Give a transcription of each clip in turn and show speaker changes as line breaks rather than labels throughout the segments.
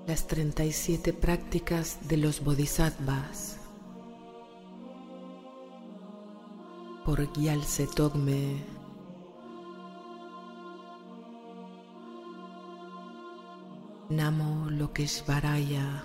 Las 37 prácticas de los Bodhisattvas por Gyaltse Togme. Namo Lokeshvaraya.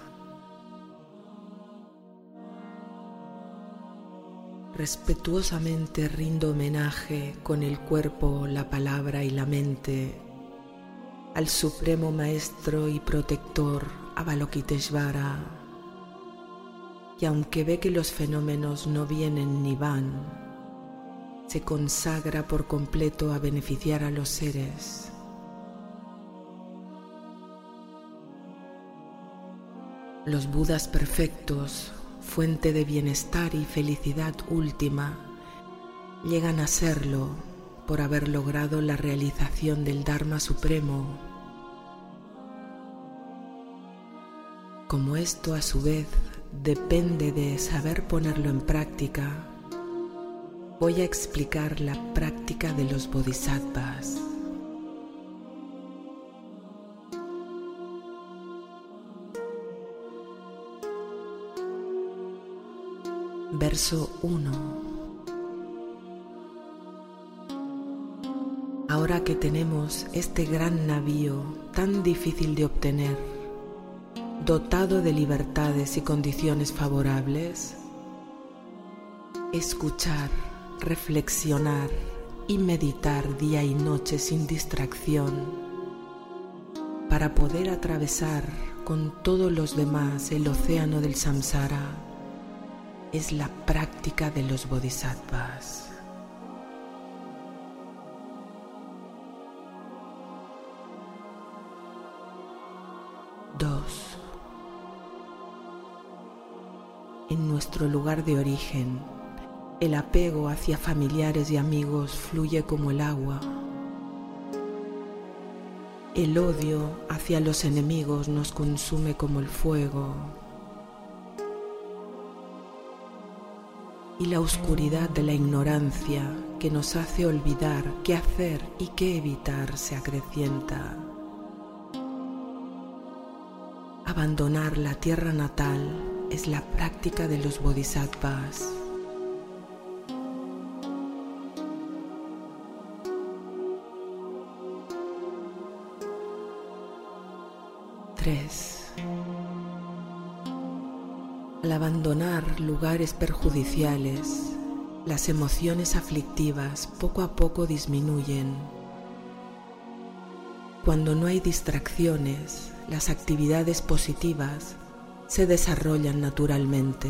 Respetuosamente rindo homenaje con el cuerpo, la palabra y la mente al Supremo Maestro y Protector Avalokiteshvara, que aunque ve que los fenómenos no vienen ni van, se consagra por completo a beneficiar a los seres. Los Budas perfectos, fuente de bienestar y felicidad última, llegan a serlo por haber logrado la realización del Dharma Supremo. Como esto a su vez depende de saber ponerlo en práctica, voy a explicar la práctica de los Bodhisattvas. Verso 1. Ahora que tenemos este gran navío tan difícil de obtener, dotado de libertades y condiciones favorables, escuchar, reflexionar y meditar día y noche sin distracción para poder atravesar con todos los demás el océano del samsara es la práctica de los Bodhisattvas. 2. En nuestro lugar de origen, el apego hacia familiares y amigos fluye como el agua. El odio hacia los enemigos nos consume como el fuego. Y la oscuridad de la ignorancia que nos hace olvidar qué hacer y qué evitar se acrecienta. Abandonar la tierra natal es la práctica de los Bodhisattvas. Al abandonar lugares perjudiciales, las emociones aflictivas poco a poco disminuyen. Cuando no hay distracciones, las actividades positivas se desarrollan naturalmente.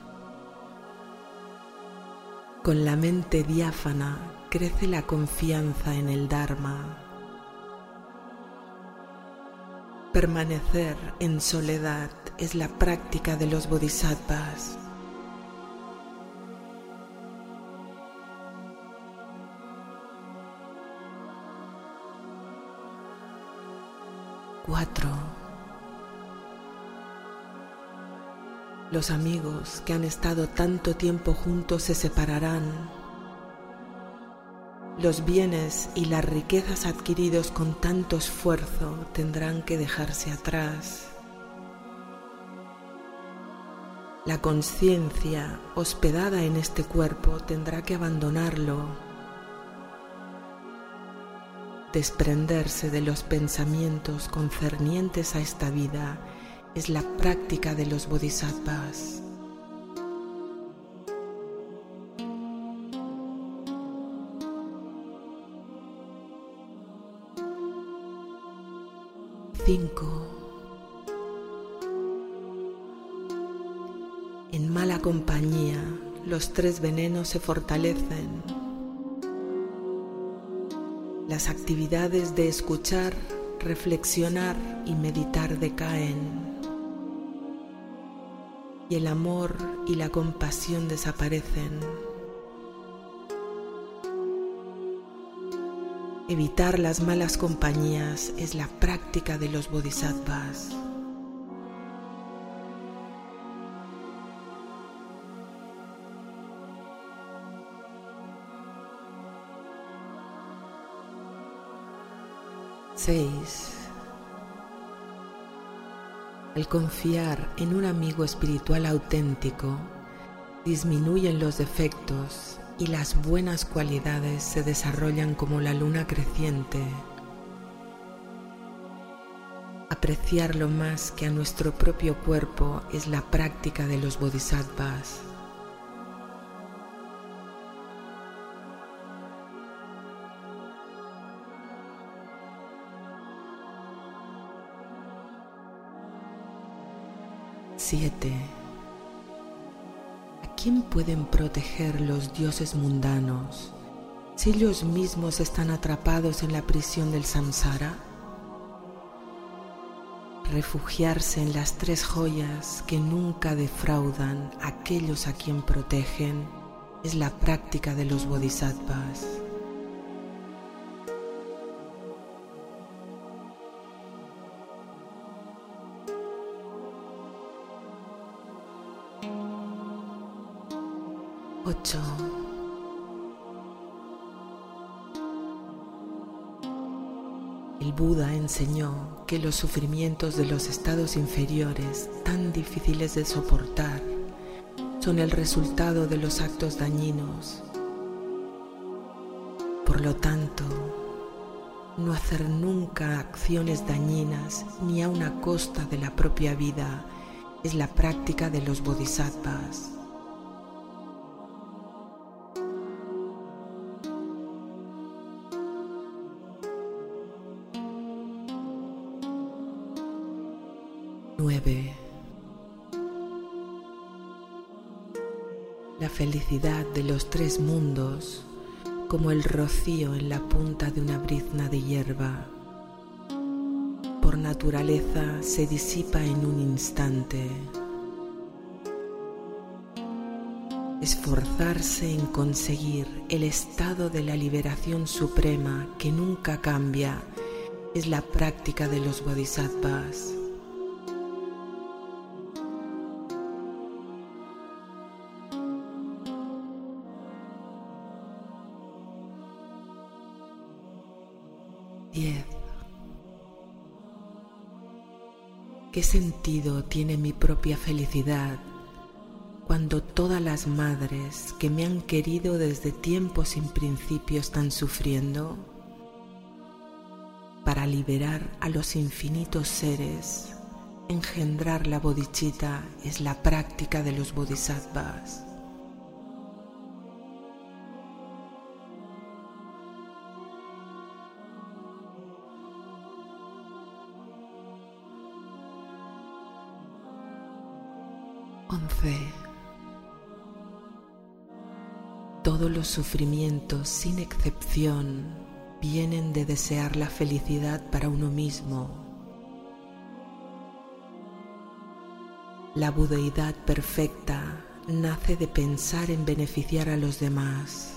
Con la mente diáfana crece la confianza en el Dharma. Permanecer en soledad es la práctica de los Bodhisattvas. Los amigos que han estado tanto tiempo juntos se separarán. Los bienes y las riquezas adquiridos con tanto esfuerzo tendrán que dejarse atrás. La conciencia hospedada en este cuerpo tendrá que abandonarlo. Desprenderse de los pensamientos concernientes a esta vida es la práctica de los Bodhisattvas. En mala compañía, los 3 venenos se fortalecen. Las actividades de escuchar, reflexionar y meditar decaen. Y el amor y la compasión desaparecen. Evitar las malas compañías es la práctica de los Bodhisattvas. Al confiar en un amigo espiritual auténtico, disminuyen los defectos y las buenas cualidades se desarrollan como la luna creciente. Apreciarlo más que a nuestro propio cuerpo es la práctica de los bodhisattvas. Siete. ¿A quién pueden proteger los dioses mundanos si ellos mismos están atrapados en la prisión del samsara? Refugiarse en las tres joyas que nunca defraudan a aquellos a quien protegen es la práctica de los bodhisattvas. Ocho. El Buda enseñó que los sufrimientos de los estados inferiores, tan difíciles de soportar, son el resultado de los actos dañinos. Por lo tanto, no hacer nunca acciones dañinas ni aun a costa de la propia vida es la práctica de los bodhisattvas. La felicidad de los tres mundos, como el rocío en la punta de una brizna de hierba, por naturaleza se disipa en un instante. Esforzarse en conseguir el estado de la liberación suprema que nunca cambia es la práctica de los bodhisattvas. ¿Qué sentido tiene mi propia felicidad cuando todas las madres que me han querido desde tiempos sin principio están sufriendo? Para liberar a los infinitos seres, engendrar la bodhicitta es la práctica de los bodhisattvas. Todos los sufrimientos, sin excepción, vienen de desear la felicidad para uno mismo. La budeidad perfecta nace de pensar en beneficiar a los demás.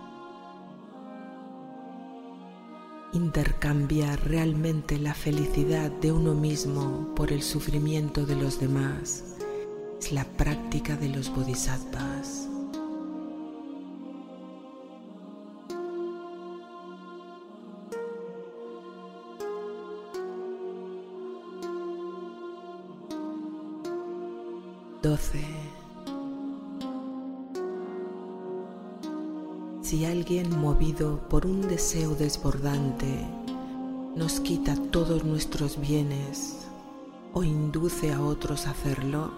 Intercambiar realmente la felicidad de uno mismo por el sufrimiento de los demás es la práctica de los bodhisattvas. Si alguien movido por un deseo desbordante nos quita todos nuestros bienes o induce a otros a hacerlo,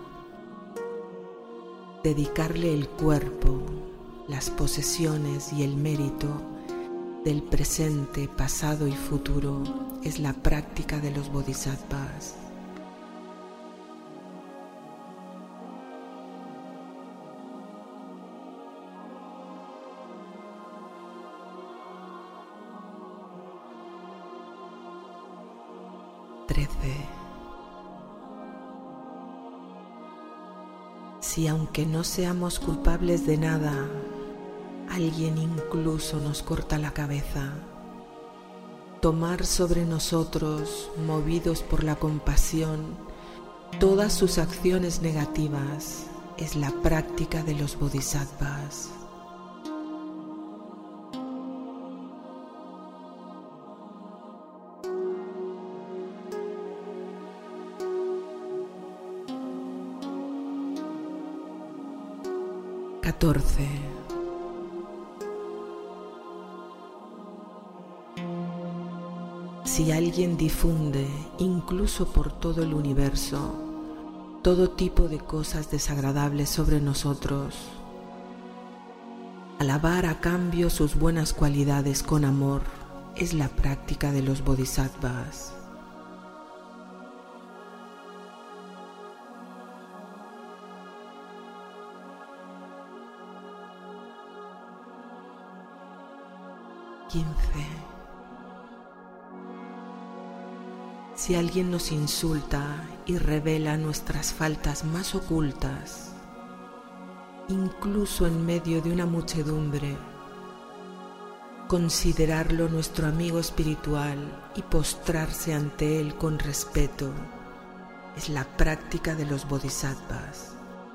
dedicarle el cuerpo, las posesiones y el mérito del presente, pasado y futuro es la práctica de los bodhisattvas. Si aunque no seamos culpables de nada, alguien incluso nos corta la cabeza, tomar sobre nosotros, movidos por la compasión, todas sus acciones negativas es la práctica de los bodhisattvas. 14. Si alguien difunde, incluso por todo el universo, todo tipo de cosas desagradables sobre nosotros, alabar a cambio sus buenas cualidades con amor es la práctica de los bodhisattvas. Si alguien nos insulta y revela nuestras faltas más ocultas, incluso en medio de una muchedumbre, considerarlo nuestro amigo espiritual y postrarse ante él con respeto es la práctica de los bodhisattvas.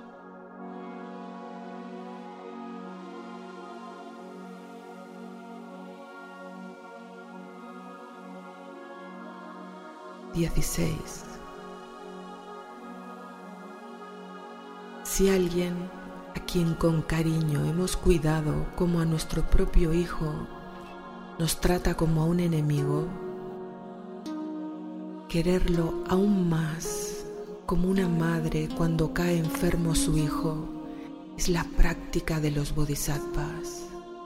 Si alguien a quien con cariño hemos cuidado como a nuestro propio hijo nos trata como a un enemigo, quererlo aún más como una madre cuando cae enfermo su hijo es la práctica de los bodhisattvas.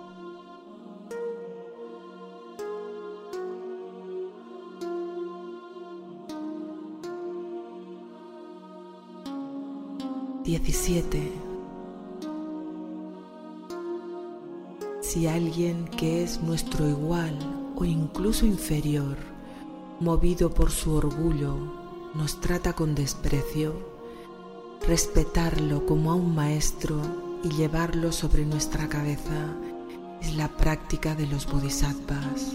Si alguien que es nuestro igual o incluso inferior, movido por su orgullo, nos trata con desprecio, respetarlo como a un maestro y llevarlo sobre nuestra cabeza es la práctica de los bodhisattvas.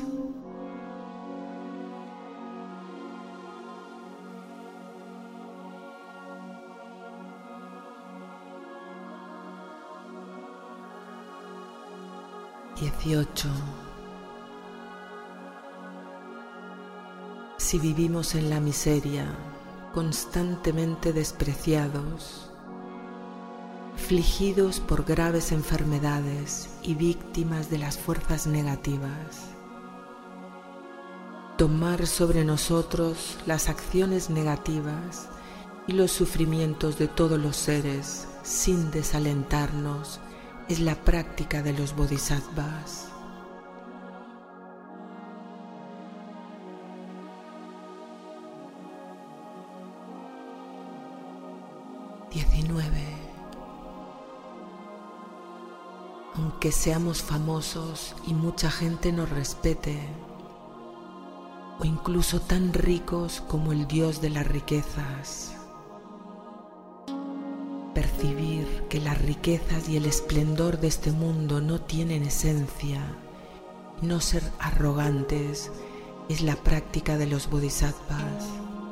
Si vivimos en la miseria, constantemente despreciados, afligidos por graves enfermedades y víctimas de las fuerzas negativas, tomar sobre nosotros las acciones negativas y los sufrimientos de todos los seres sin desalentarnos es la práctica de los bodhisattvas. Aunque seamos famosos y mucha gente nos respete, o incluso tan ricos como el Dios de las riquezas, percibir que las riquezas y el esplendor de este mundo no tienen esencia y no ser arrogantes es la práctica de los bodhisattvas.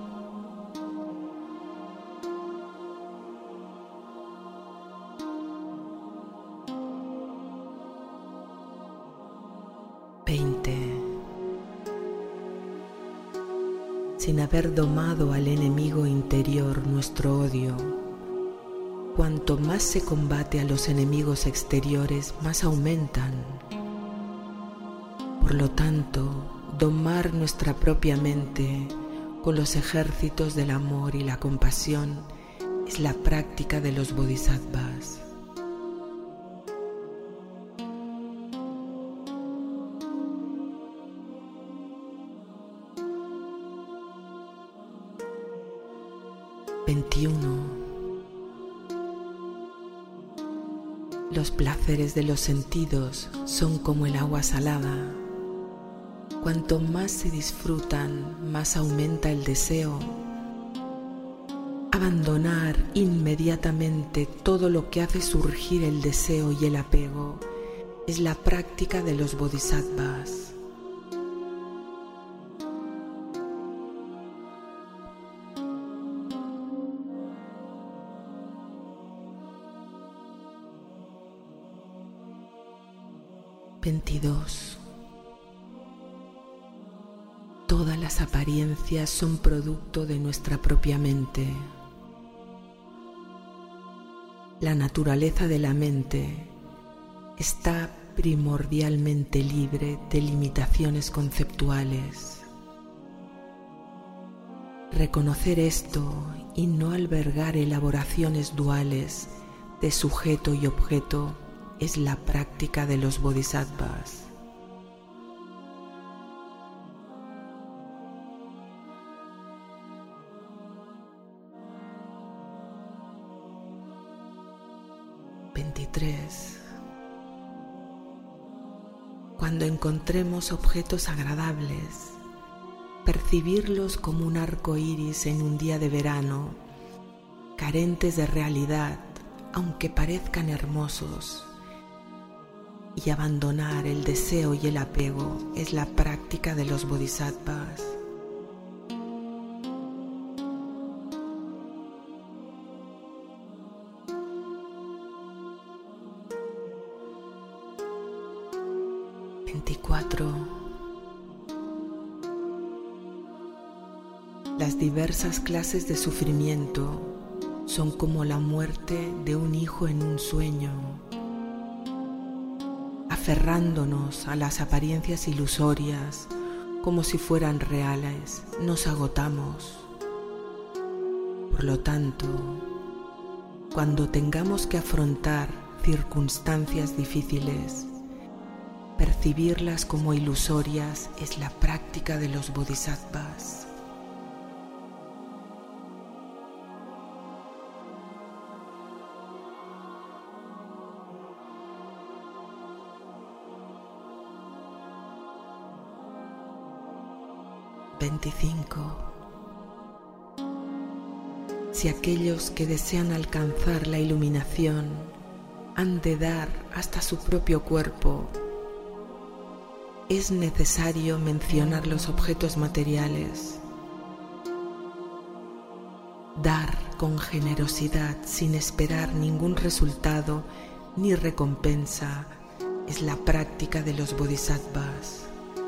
Sin haber domado al enemigo interior nuestro odio, cuanto más se combate a los enemigos exteriores, más aumentan. Por lo tanto, domar nuestra propia mente con los ejércitos del amor y la compasión es la práctica de los bodhisattvas. Los placeres de los sentidos son como el agua salada. Cuanto más se disfrutan, más aumenta el deseo. Abandonar inmediatamente todo lo que hace surgir el deseo y el apego es la práctica de los bodhisattvas. Todas las apariencias son producto de nuestra propia mente. La naturaleza de la mente está primordialmente libre de limitaciones conceptuales. Reconocer esto y no albergar elaboraciones duales de sujeto y objeto es la práctica de los bodhisattvas. Cuando encontremos objetos agradables, percibirlos como un arco iris en un día de verano, carentes de realidad, aunque parezcan hermosos, y abandonar el deseo y el apego es la práctica de los bodhisattvas. Las diversas clases de sufrimiento son como la muerte de un hijo en un sueño. Aferrándonos a las apariencias ilusorias como si fueran reales, nos agotamos. Por lo tanto, cuando tengamos que afrontar circunstancias difíciles, percibirlas como ilusorias es la práctica de los bodhisattvas. Si aquellos que desean alcanzar la iluminación han de dar hasta su propio cuerpo, es necesario mencionar los objetos materiales. Dar con generosidad sin esperar ningún resultado ni recompensa es la práctica de los bodhisattvas.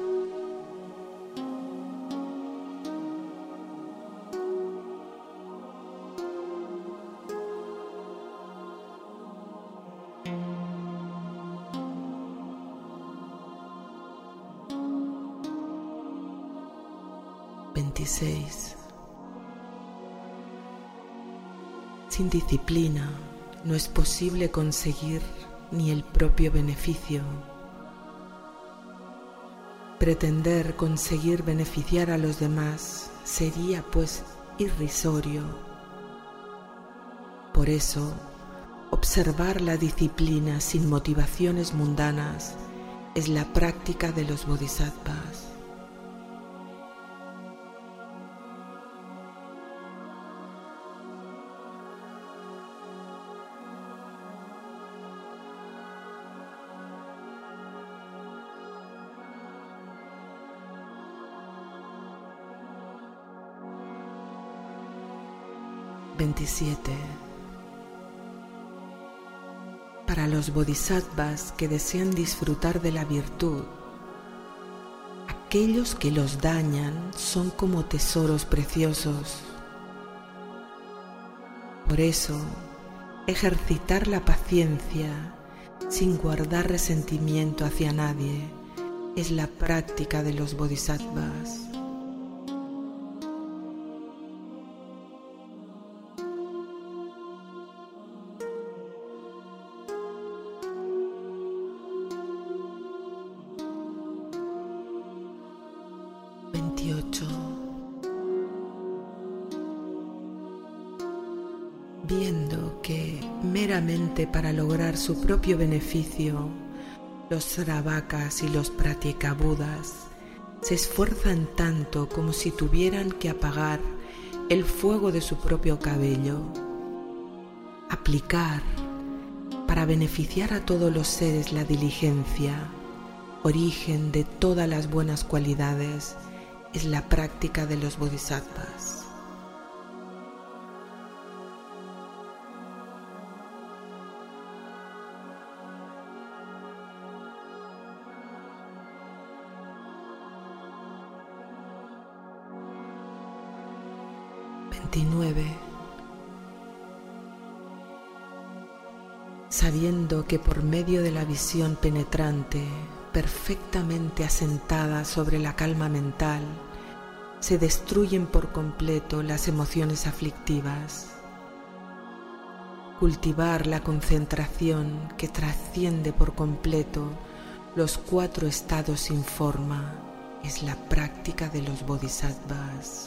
Sin disciplina no es posible conseguir ni el propio beneficio. Pretender conseguir beneficiar a los demás sería pues irrisorio. Por eso, observar la disciplina sin motivaciones mundanas es la práctica de los bodhisattvas. Para los bodhisattvas que desean disfrutar de la virtud, aquellos que los dañan son como tesoros preciosos. Por eso, ejercitar la paciencia sin guardar resentimiento hacia nadie es la práctica de los bodhisattvas. Viendo que meramente para lograr su propio beneficio, los sravakas y los pratyekabuddhas se esfuerzan tanto como si tuvieran que apagar el fuego de su propio cabello. Aplicar para beneficiar a todos los seres la diligencia, origen de todas las buenas cualidades, es la práctica de los bodhisattvas. sabiendo que por medio de la visión penetrante, perfectamente asentada sobre la calma mental, se destruyen por completo las emociones aflictivas. Cultivar la concentración que trasciende por completo los 4 estados sin forma es la práctica de los bodhisattvas.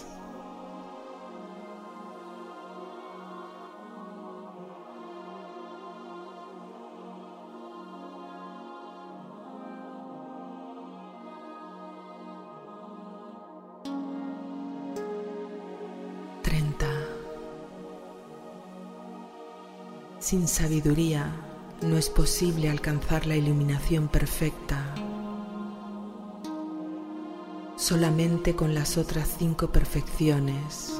Sin sabiduría no es posible alcanzar la iluminación perfecta. Solamente con las otras 5 perfecciones.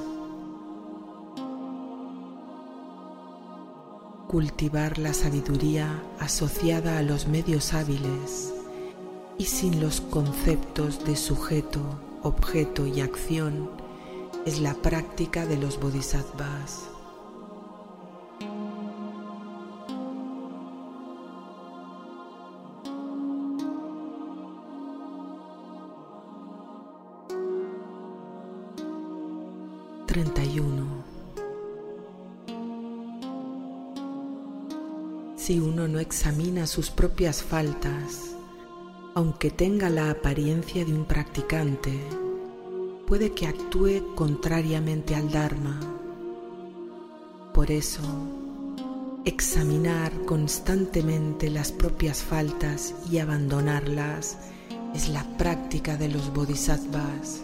Cultivar la sabiduría asociada a los medios hábiles y sin los conceptos de sujeto, objeto y acción es la práctica de los bodhisattvas. Si uno no examina sus propias faltas, aunque tenga la apariencia de un practicante, puede que actúe contrariamente al Dharma. Por eso, examinar constantemente las propias faltas y abandonarlas es la práctica de los bodhisattvas.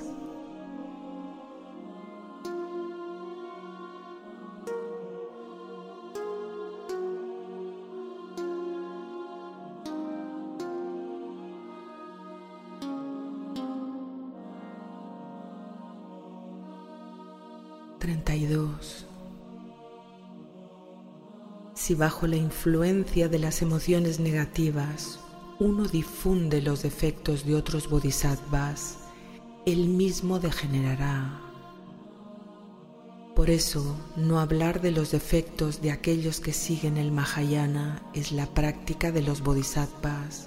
Si bajo la influencia de las emociones negativas uno difunde los defectos de otros bodhisattvas, él mismo degenerará. Por eso, no hablar de los defectos de aquellos que siguen el Mahayana es la práctica de los bodhisattvas.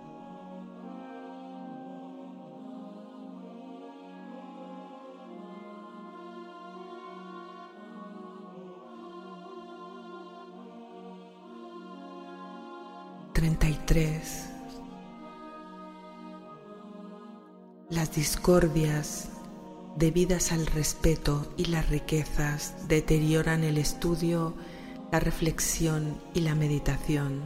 Las discordias debidas al respeto y las riquezas deterioran el estudio, la reflexión y la meditación.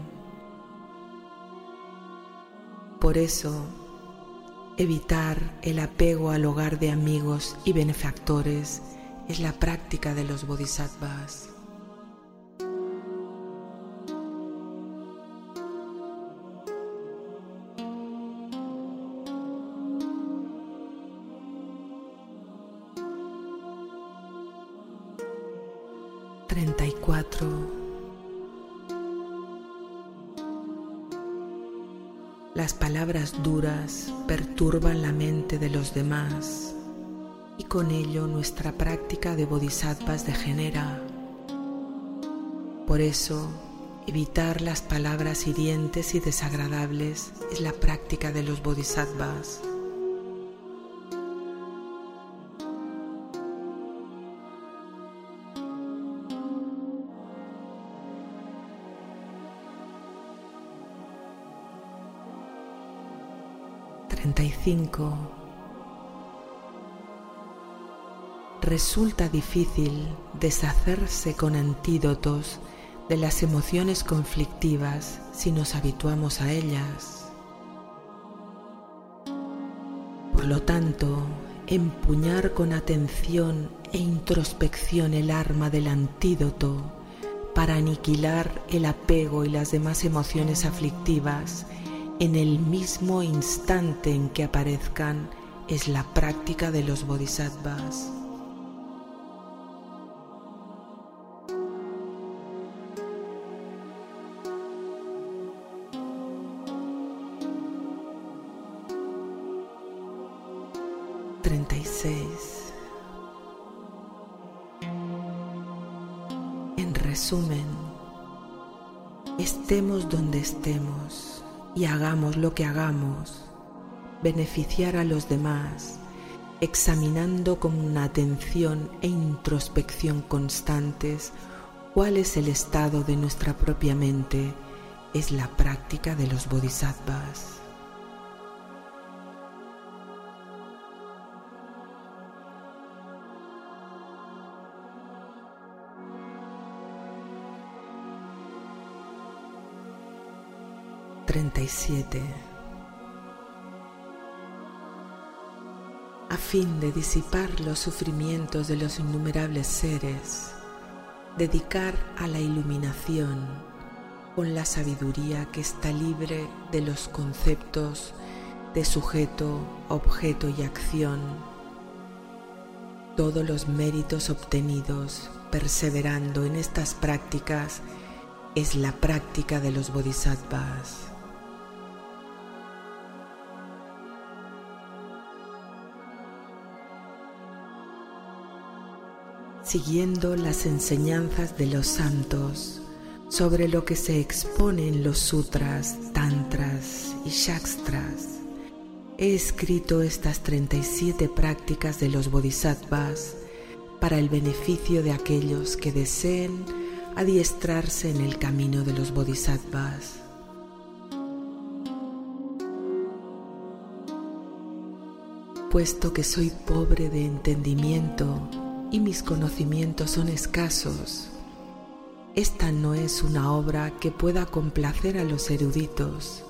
Por eso, evitar el apego al hogar de amigos y benefactores es la práctica de los bodhisattvas. Las palabras duras perturban la mente de los demás y con ello nuestra práctica de bodhisattvas degenera. Por eso, evitar las palabras hirientes y desagradables es la práctica de los bodhisattvas. Resulta difícil deshacerse con antídotos de las emociones conflictivas si nos habituamos a ellas. Por lo tanto, empuñar con atención e introspección el arma del antídoto para aniquilar el apego y las demás emociones aflictivas en el mismo instante en que aparezcan es la práctica de los bodhisattvas. En resumen, estemos donde estemos y hagamos lo que hagamos, beneficiar a los demás, examinando con una atención e introspección constantes cuál es el estado de nuestra propia mente, es la práctica de los bodhisattvas. A fin de disipar los sufrimientos de los innumerables seres, dedicar a la iluminación con la sabiduría que está libre de los conceptos de sujeto, objeto y acción, todos los méritos obtenidos perseverando en estas prácticas es la práctica de los bodhisattvas. Siguiendo las enseñanzas de los santos sobre lo que se expone en los sutras, tantras y shastras, he escrito estas 37 prácticas de los bodhisattvas para el beneficio de aquellos que deseen adiestrarse en el camino de los bodhisattvas. Puesto que soy pobre de entendimiento y mis conocimientos son escasos, esta no es una obra que pueda complacer a los eruditos,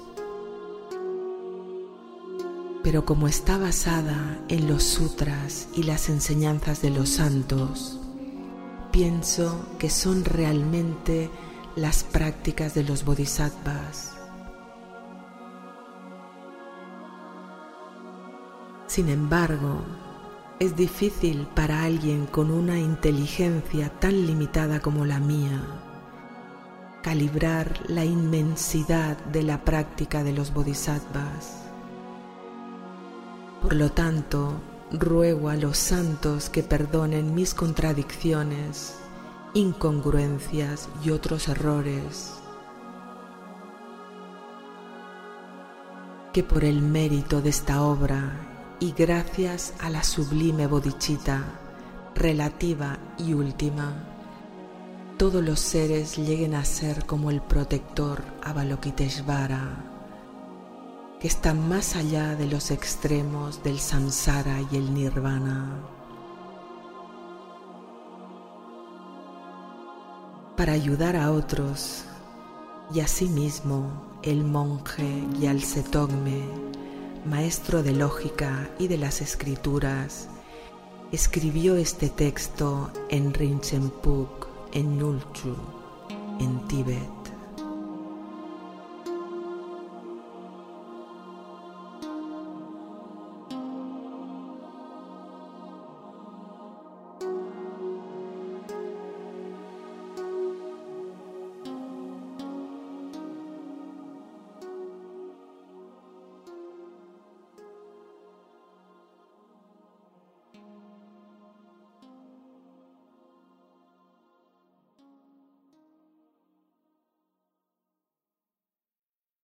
pero como está basada en los sutras y las enseñanzas de los santos, pienso que son realmente las prácticas de los bodhisattvas. Sin embargo, es difícil para alguien con una inteligencia tan limitada como la mía calibrar la inmensidad de la práctica de los bodhisattvas. Por lo tanto, ruego a los santos que perdonen mis contradicciones, incongruencias y otros errores, que por el mérito de esta obra y gracias a la sublime bodhicitta relativa y última, todos los seres lleguen a ser como el protector Avalokiteshvara, que está más allá de los extremos del samsara y el nirvana. Para ayudar a otros y a sí mismo, el monje Gyaltse Togme, maestro de lógica y de las escrituras, escribió este texto en Rinchen Phuk, en Nulchu, en Tíbet.